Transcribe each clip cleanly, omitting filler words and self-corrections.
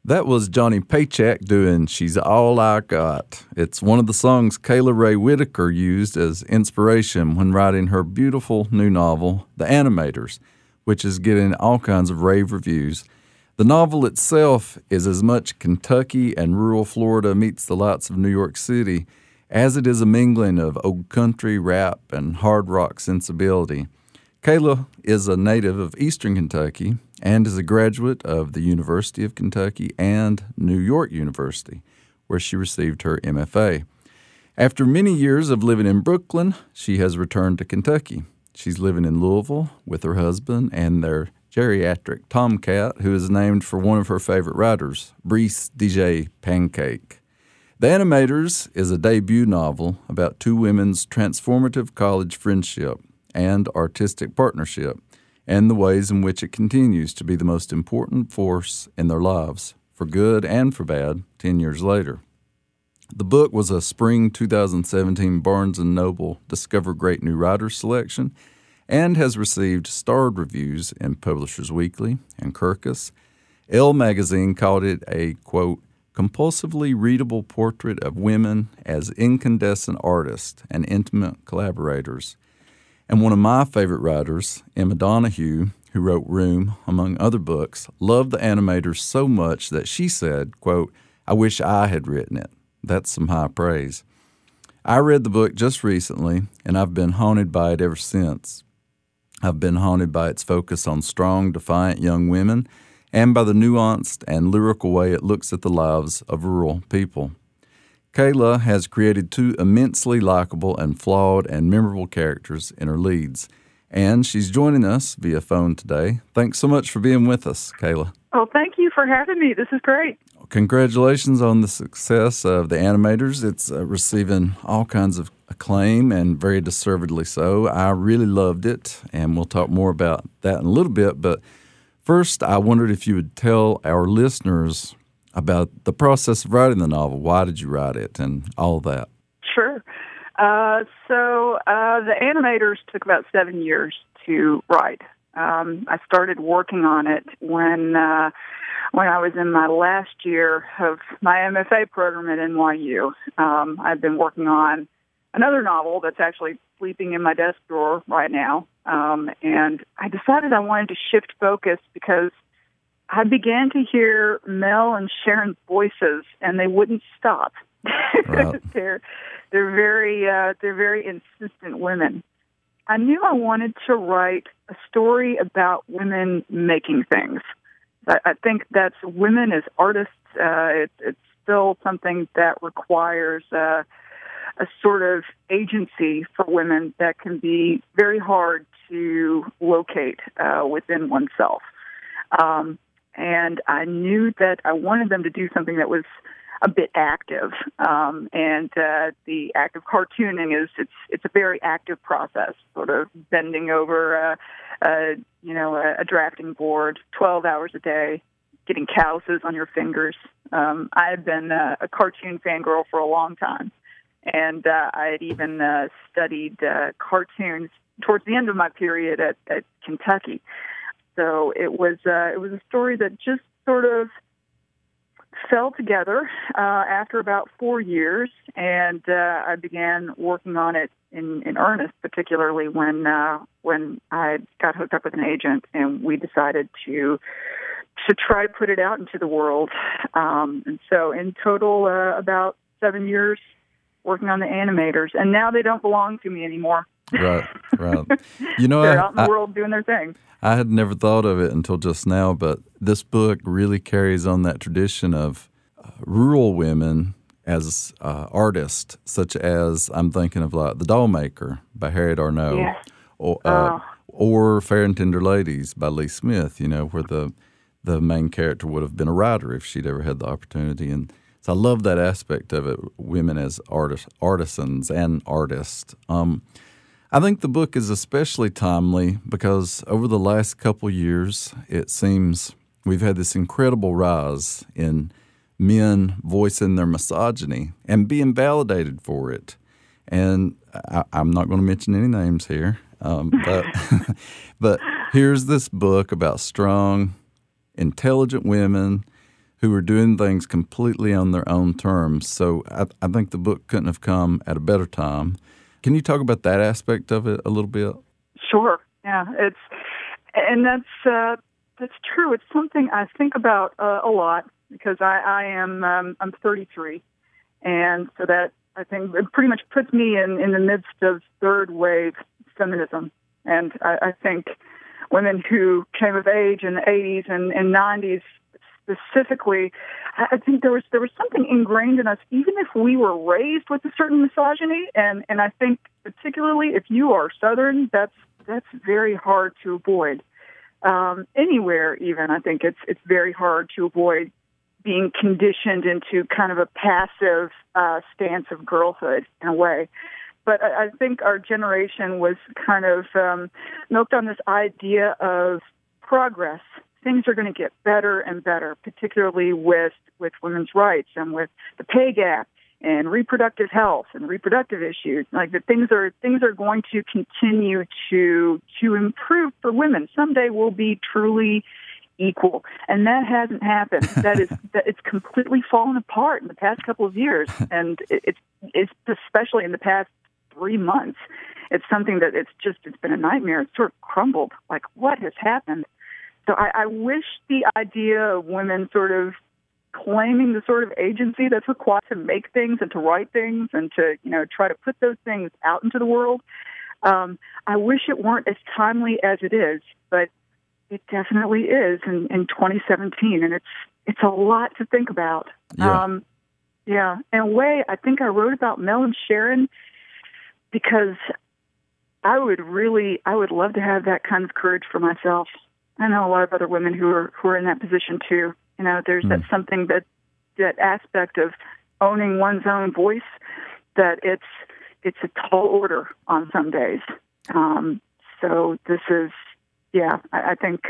That was Johnny Paycheck doing She's All I Got. It's one of the songs Kayla Ray Whitaker used as inspiration when writing her beautiful new novel, The Animators, which is getting all kinds of rave reviews. The novel itself is as much Kentucky and rural Florida meets the lights of New York City as it is a mingling of old country, rap, and hard rock sensibility. Kayla is a native of Eastern Kentucky and is a graduate of the University of Kentucky and New York University, where she received her MFA. After many years of living in Brooklyn, she has returned to Kentucky. She's living in Louisville with her husband and their geriatric tomcat, who is named for one of her favorite writers, Brice DJ Pancake. The Animators is a debut novel about two women's transformative college friendship and artistic partnership, and the ways in which it continues to be the most important force in their lives, for good and for bad, 10 years later. The book was a spring 2017 Barnes & Noble Discover Great New Writers selection and has received starred reviews in Publishers Weekly and Kirkus. Elle magazine called it a, quote, compulsively readable portrait of women as incandescent artists and intimate collaborators. And one of my favorite writers, Emma Donoghue, who wrote Room, among other books, loved The Animators so much that she said, quote, I wish I had written it. That's some high praise. I read the book just recently, and I've been haunted by it ever since. I've been haunted by its focus on strong, defiant young women and by the nuanced and lyrical way it looks at the lives of rural people. Kayla has created two immensely likable and flawed and memorable characters in her leads, and she's joining us via phone today. Thanks so much for being with us, Kayla. Oh, thank you for having me. This is great. Congratulations on the success of The Animators. It's receiving all kinds of acclaim, and very deservedly so. I really loved it, and we'll talk more about that in a little bit. But first, I wondered if you would tell our listeners about the process of writing the novel. Why did you write it and all that? Sure. The Animators took about 7 years to write. I started working on it when I was in my last year of my MFA program at NYU. I've been working on another novel that's actually sleeping in my desk drawer right now. And I decided I wanted to shift focus because I began to hear Mel and Sharon's voices, and they wouldn't stop. Right. They're very insistent women. I knew I wanted to write a story about women making things. I think that's women as artists. It's still something that requires a sort of agency for women that can be very hard to locate within oneself. And I knew that I wanted them to do something that was a bit active. The act of cartooning it's a very active process, sort of bending over a drafting board 12 hours a day, getting calluses on your fingers. I had been a cartoon fangirl for a long time, and I had even studied cartoons towards the end of my period at Kentucky. So it was a story that just sort of fell together after about 4 years, and I began working on it in earnest, particularly when I got hooked up with an agent, and we decided to try to put it out into the world. And so in total, about 7 years working on The Animators, and now they don't belong to me anymore. Right. You know, they're out in the world doing their thing. I had never thought of it until just now, but this book really carries on that tradition of rural women as artists, such as I'm thinking of like The Dollmaker by Harriet Arnault, yes. or Fair and Tender Ladies by Lee Smith, you know, where the main character would have been a writer if she'd ever had the opportunity. And so I love that aspect of it, women as artisans and artists. I think the book is especially timely because over the last couple years, it seems we've had this incredible rise in men voicing their misogyny and being validated for it. And I'm not going to mention any names here, but here's this book about strong, intelligent women who were doing things completely on their own terms. So I think the book couldn't have come at a better time. Can you talk about that aspect of it a little bit? Sure. Yeah, that's true. It's something I think about a lot because I'm 33, and so that I think it pretty much puts me in the midst of third wave feminism, and I think women who came of age in the 80s and 90s specifically, I think there was something ingrained in us, even if we were raised with a certain misogyny, and I think particularly if you are Southern, that's very hard to avoid. Anywhere, even, I think it's very hard to avoid being conditioned into kind of a passive stance of girlhood in a way. But I think our generation was kind of milked on this idea of progress. Things are going to get better and better, particularly with women's rights and with the pay gap and reproductive health and reproductive issues. Like that things are going to continue to improve for women. Someday we'll be truly equal, and that hasn't happened. It's completely fallen apart in the past couple of years, and it's especially in the past 3 months. It's something that it's been a nightmare. It's sort of crumbled. Like, what has happened? So I wish the idea of women sort of claiming the sort of agency that's required to make things and to write things and to, try to put those things out into the world. I wish it weren't as timely as it is, but it definitely is in 2017, and it's a lot to think about. Yeah. In a way, I think I wrote about Mel and Sharon because I would love to have that kind of courage for myself. I know a lot of other women who are in that position too. There's that something that aspect of owning one's own voice that it's a tall order on some days. So this is, I think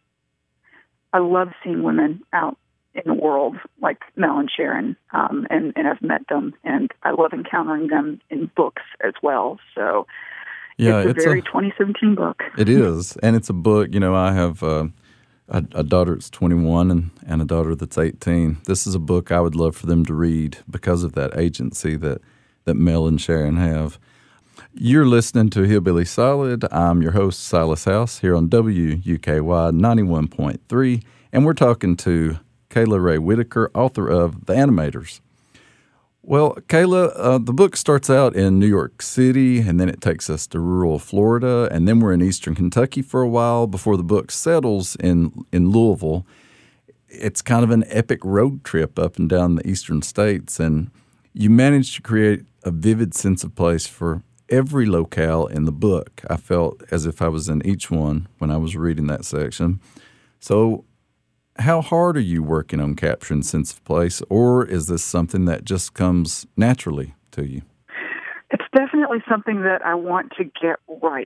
I love seeing women out in the world like Mel and Sharon, and I've met them, and I love encountering them in books as well. So it's a very 2017 book. It is, and it's a book. I have a daughter that's 21 and a daughter that's 18. This is a book I would love for them to read because of that agency that Mel and Sharon have. You're listening to Hillbilly Solid. I'm your host, Silas House, here on WUKY 91.3, and we're talking to Kayla Ray Whitaker, author of The Animators. Well, Kayla, the book starts out in New York City, and then it takes us to rural Florida, and then we're in eastern Kentucky for a while before the book settles in Louisville. It's kind of an epic road trip up and down the eastern states, and you managed to create a vivid sense of place for every locale in the book. I felt as if I was in each one when I was reading that section. So how hard are you working on capturing sense of place, or is this something that just comes naturally to you? It's definitely something that I want to get right.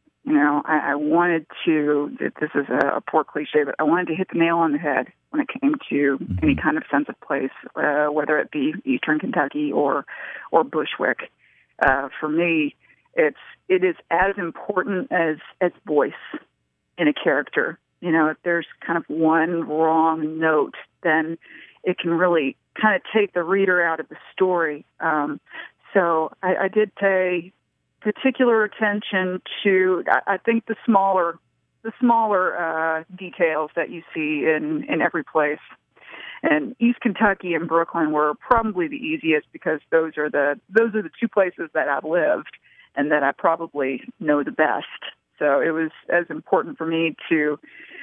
I wanted to, this is a poor cliche, but I wanted to hit the nail on the head when it came to any kind of sense of place, whether it be eastern Kentucky or Bushwick. For me, it is as important as voice in a character. If there's kind of one wrong note, then it can really kind of take the reader out of the story. So I did pay particular attention to, I think, the smaller details that you see in every place. And East Kentucky and Brooklyn were probably the easiest because those are the two places that I've lived and that I probably know the best. So it was as important for me to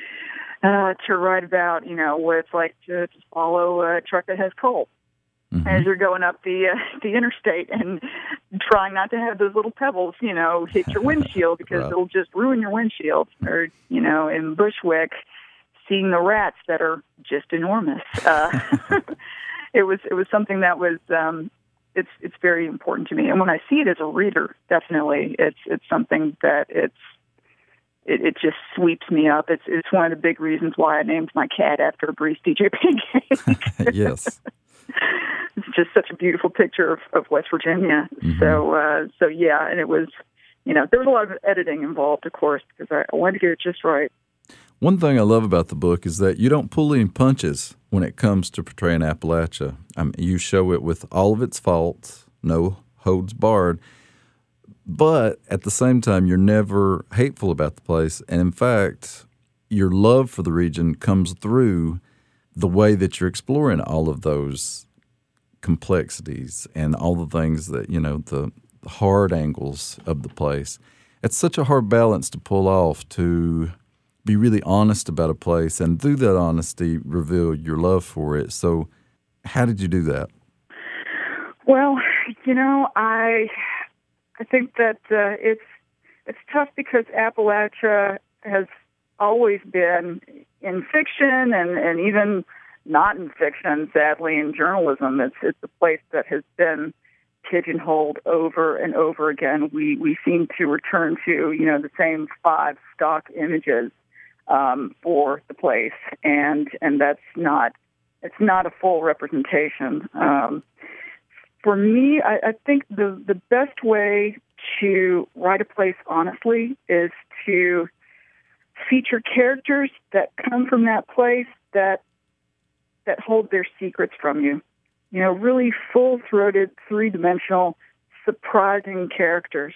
write about, what it's like to follow a truck that has coal as you're going up the interstate and trying not to have those little pebbles, hit your windshield because it'll just ruin your windshield. Or, in Bushwick, seeing the rats that are just enormous. It was something that was it's very important to me. And when I see it as a reader, definitely it's something that it just sweeps me up. It's one of the big reasons why I named my cat after a Breeze DJ pancake. Yes. It's just such a beautiful picture of West Virginia. Mm-hmm. So yeah, and it was, there was a lot of editing involved, of course, because I wanted to get it just right. One thing I love about the book is that you don't pull any punches when it comes to portraying Appalachia. I mean, you show it with all of its faults, no holds barred, but at the same time, you're never hateful about the place. And in fact, your love for the region comes through the way that you're exploring all of those complexities and all the things that, the hard angles of the place. It's such a hard balance to pull off, to be really honest about a place and through that honesty reveal your love for it. So how did you do that? Well, I think that it's tough because Appalachia has always been in fiction and even not in fiction, sadly, in journalism. It's a place that has been pigeonholed over and over again. We seem to return to, the same 5 stock images for the place, and it's not a full representation. For me, I think the best way to write a place honestly is to feature characters that come from that place that hold their secrets from you. Really full-throated, 3-dimensional, surprising characters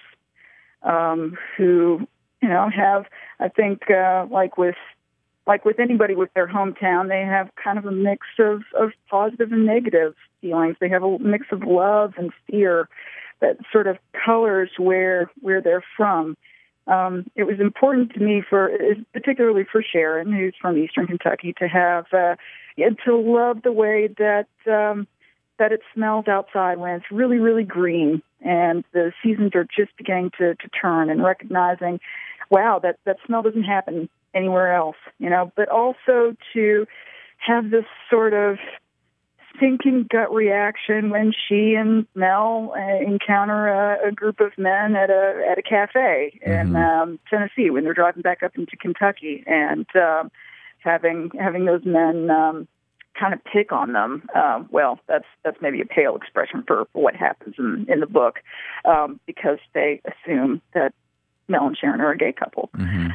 who, have, I think, like with anybody with their hometown, they have kind of a mix of positive and negative feelings. They have a mix of love and fear that sort of colors where they're from. It was important to me, particularly for Sharon, who's from Eastern Kentucky, to have to love the way that it smells outside when it's really, really green and the seasons are just beginning to turn, and recognizing, wow, that smell doesn't happen anywhere else, but also to have this sort of sinking gut reaction when she and Mel encounter a group of men at a cafe in Tennessee when they're driving back up into Kentucky, and having those men kind of pick on them. Well, that's maybe a pale expression for what happens in the book, because they assume that Mel and Sharon are a gay couple.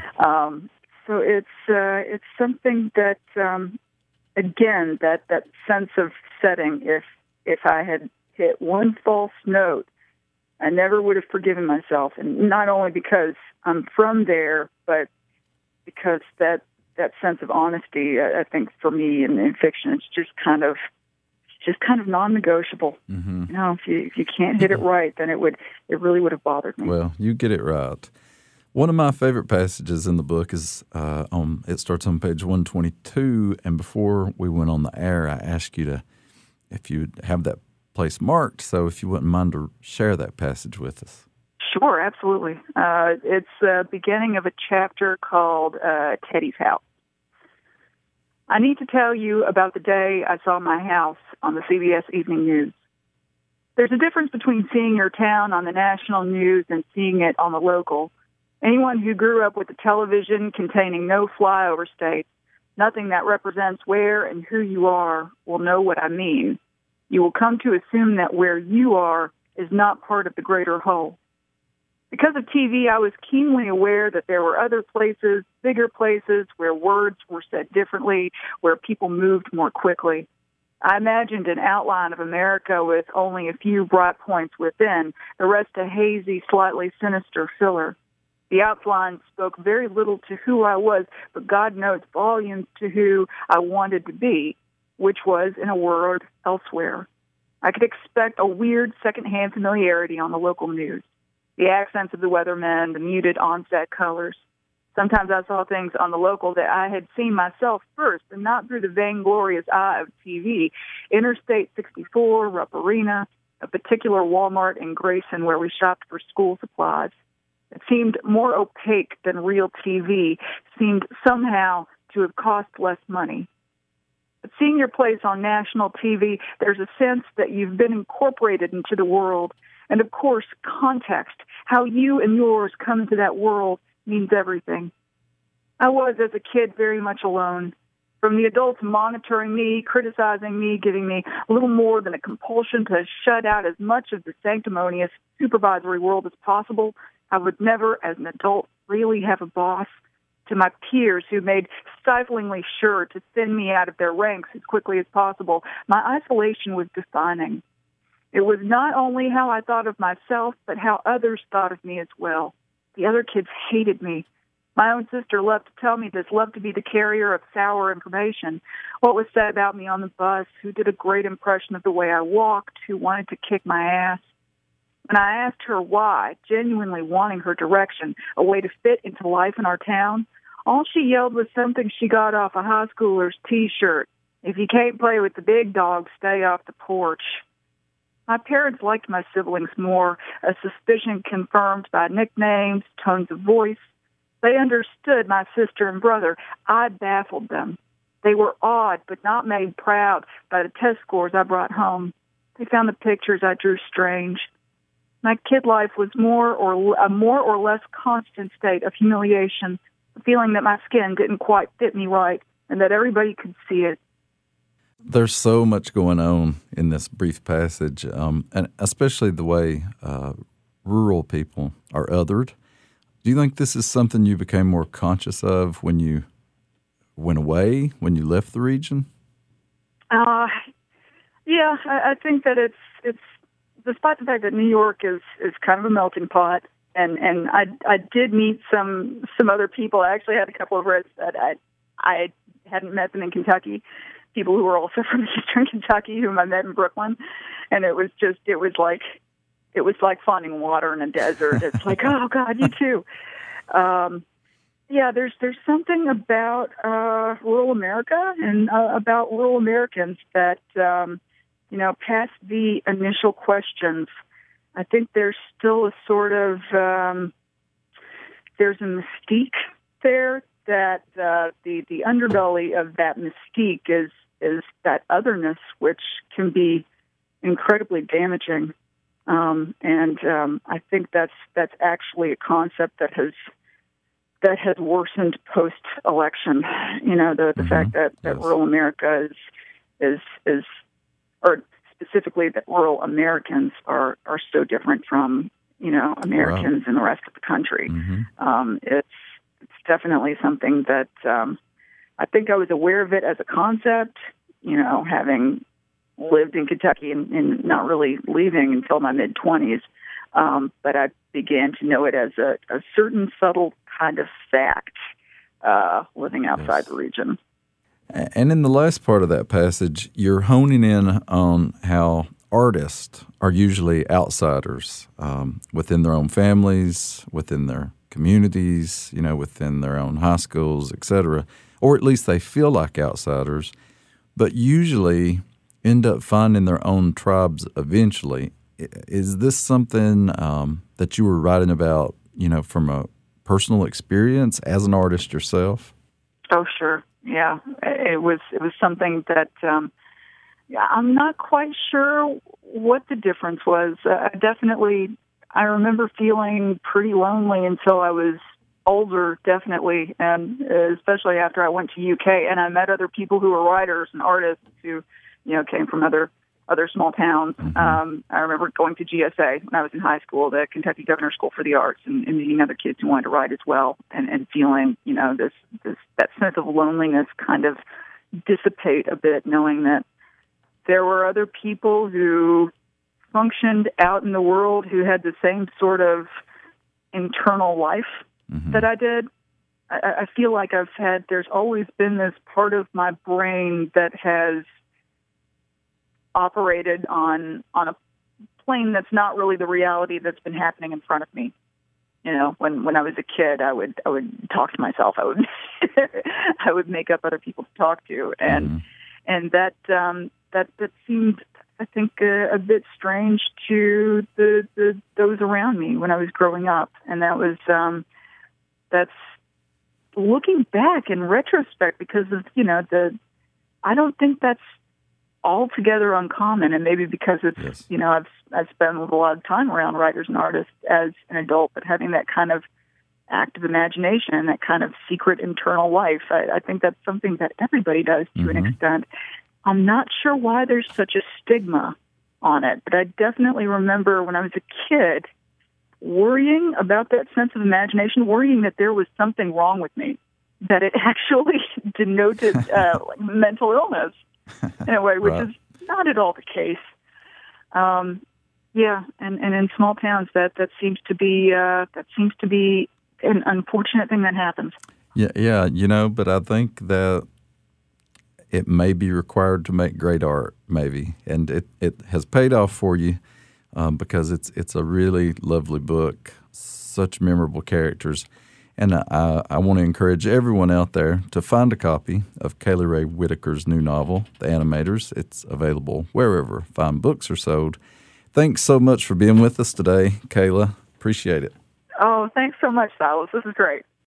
So it's something that, again, that sense of setting. If I had hit one false note, I never would have forgiven myself, and not only because I'm from there, but because that sense of honesty, I think, for me in fiction, it's just kind of non-negotiable. If you can't hit it right, then it really would have bothered me. Well, you get it right. One of my favorite passages in the book is it starts on page 122, and before we went on the air, I asked you if you'd have that place marked, so if you wouldn't mind to share that passage with us. Sure, absolutely. It's the beginning of a chapter called Teddy's House. I need to tell you about the day I saw my house on the CBS Evening News. There's a difference between seeing your town on the national news and seeing it on the local. Anyone who grew up with a television containing no flyover states, nothing that represents where and who you are, will know what I mean. You will come to assume that where you are is not part of the greater whole. Because of TV, I was keenly aware that there were other places, bigger places, where words were said differently, where people moved more quickly. I imagined an outline of America with only a few bright points within, the rest a hazy, slightly sinister filler. The outline spoke very little to who I was, but God knows volumes to who I wanted to be, which was in a world elsewhere. I could expect a weird secondhand familiarity on the local news. The accents of the weathermen, the muted onset colors. Sometimes I saw things on the local that I had seen myself first, and not through the vainglorious eye of TV. Interstate 64, Rupp Arena, a particular Walmart in Grayson where we shopped for school supplies. It seemed more opaque than real TV, seemed somehow to have cost less money. But seeing your place on national TV, there's a sense that you've been incorporated into the world. And, of course, context, how you and yours come into that world, means everything. I was, as a kid, very much alone. From the adults monitoring me, criticizing me, giving me a little more than a compulsion to shut out as much of the sanctimonious supervisory world as possible, I would never, as an adult, really have a boss. to my peers who made stiflingly sure to thin me out of their ranks as quickly as possible, my isolation was defining. It was not only how I thought of myself, but how others thought of me as well. The other kids hated me. My own sister loved to tell me this, loved to be the carrier of sour information. What was said about me on the bus, who did a great impression of the way I walked, who wanted to kick my ass. When I asked her why, genuinely wanting her direction, a way to fit into life in our town, all she yelled was something she got off a high schooler's T-shirt. If you can't play with the big dogs, stay off the porch. My parents liked my siblings more, a suspicion confirmed by nicknames, tones of voice. They understood my sister and brother. I baffled them. They were awed but not made proud by the test scores I brought home. They found the pictures I drew strange. My kid life was a more or less constant state of humiliation, the feeling that my skin didn't quite fit me right and that everybody could see it. There's so much going on in this brief passage, and especially the way rural people are othered. Do you think this is something you became more conscious of when you went away, when you left the region? Yeah, I think that it's despite the fact that New York is kind of a melting pot, and I did meet some other people. I actually had a couple of friends that I hadn't met them in Kentucky, people who were also from Eastern Kentucky whom I met in Brooklyn, and it was like finding water in a desert. It's like, oh God, you too. Yeah, there's something about rural America and about rural Americans that past the initial questions, I think there's still a sort of there's a mystique there that the underbelly of that mystique is that otherness, which can be incredibly damaging. I think that's actually a concept that has worsened post-election. The fact that rural America is or specifically that rural Americans are so different from Americans in the rest of the country. It's definitely something that I think I was aware of it as a concept. Having lived in Kentucky and not really leaving until my mid-20s, but I began to know it as a certain subtle kind of fact living outside the region. And in the last part of that passage, you're honing in on how artists are usually outsiders within their own families, within their communities, within their own high schools, et cetera, or at least they feel like outsiders, but usually end up finding their own tribes eventually. Is this something that you were writing about, from a personal experience as an artist yourself? Oh, sure. Yeah, it was something that I'm not quite sure what the difference was. I remember feeling pretty lonely until I was older, definitely, and especially after I went to UK and I met other people who were writers and artists who, came from other small towns. I remember going to GSA when I was in high school, the Kentucky Governor School for the Arts, and meeting other kids who wanted to write as well, and feeling, that sense of loneliness kind of dissipate a bit, knowing that there were other people who functioned out in the world who had the same sort of internal life that I did. I feel like there's always been this part of my brain that has operated on a plane that's not really the reality that's been happening in front of me. When I was a kid, I would talk to myself. I would make up other people to talk to, and that seemed, I think, a bit strange to those around me when I was growing up, and that's looking back in retrospect, because of I don't think that's altogether uncommon, and maybe because it's I've spent a lot of time around writers and artists as an adult, but having that kind of active imagination and that kind of secret internal life, I think that's something that everybody does to an extent. I'm not sure why there's such a stigma on it, but I definitely remember when I was a kid worrying about that sense of imagination, worrying that there was something wrong with me, that it actually denoted like mental illness in a way, which Right. is not at all the case. Yeah, and in small towns that seems to be an unfortunate thing that happens. Yeah, but I think that it may be required to make great art, maybe, and it has paid off for you because it's a really lovely book, such memorable characters, and I want to encourage everyone out there to find a copy of Kayla Ray Whitaker's new novel, The Animators. It's available wherever fine books are sold. Thanks so much for being with us today, Kayla. Appreciate it. Oh, thanks so much, Silas. This is great.